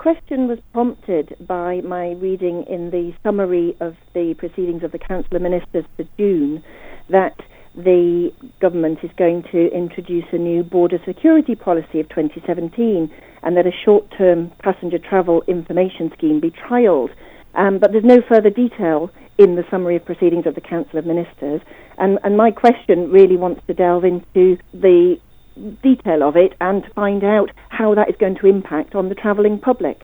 question was prompted by my reading in the summary of the proceedings of the Council of Ministers for June that the government is going to introduce a new border security policy of 2017 and that a short-term passenger travel information scheme be trialled. But there's no further detail in the summary of proceedings of the Council of Ministers. And my question really wants to delve into the detail of it and to find out how that is going to impact on the travelling public.